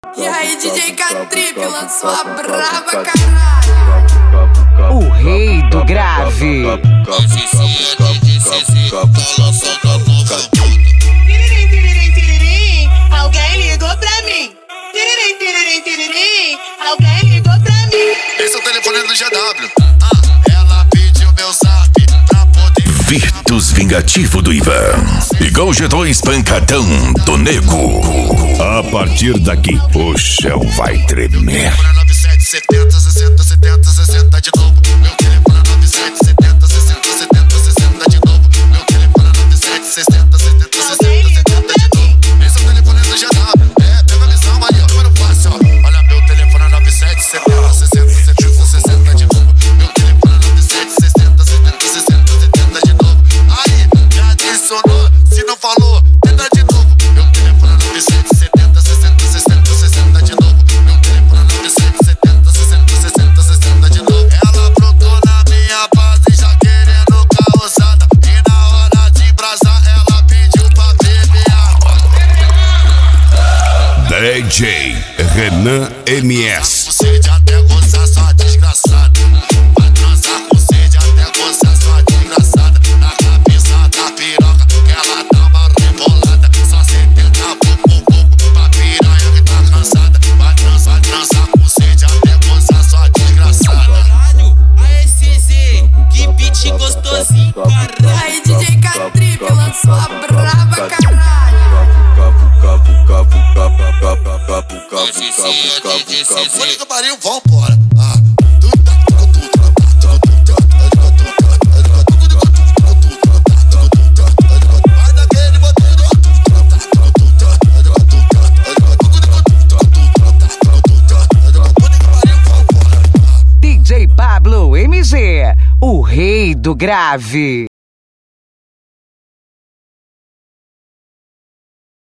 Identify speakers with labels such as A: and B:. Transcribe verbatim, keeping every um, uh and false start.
A: E aí, D J K-Trip lançou a brava, caralho.
B: O rei do grave.
C: Alguém ligou pra mim. Tiririm, tiririm, tiririm. Alguém ligou pra mim.
D: Esse é o telefone do G W. Ah, ela pediu meu zap pra poder.
E: Virtus Vingativo do Ivan. Igual o G dois Pancadão do Nego. A partir daqui, o chão vai tremer.
D: nove sete setenta sessenta setenta sessenta de novo. Meu telefone é nove sete setenta sessenta setenta sessenta de novo. Meu telefone é nove sete setenta setenta sessenta setenta de novo. Esse é o telefone do G W. É, pega a visão aí, ó. Número fácil, ó. Olha, meu telefone é nove sete setenta sessenta setenta sessenta de novo. Meu telefone é nove sete setenta setenta sessenta setenta de novo. Aí, já adicionou. Se não falou, tenta de novo. Meu telefone é nove sete setenta sessenta sessenta sessenta de novo. Meu telefone é nove sete setenta sessenta sessenta sessenta de novo. Ela aprontou na minha base já querendo causada. E na hora de brasar ela pediu pra beber água.
E: D J Renan M S.
D: Com sede até gozar sua desgraçada. Vai transar com sede até gozar sua desgraçada. Na cabeça da piroca que ela dá uma rebolada. Só setenta pouco, pouco pra piranha que tá cansada. Vai transar, vai transar com sede até gozar sua desgraçada.
F: Caralho, a S Z, que beat gostosinho, caralho.
A: E aí, D J K-Trip lançou a brava, caralho.
D: Folha que pariu, vambora. Ah.
B: D J Pablo M G, o rei do grave.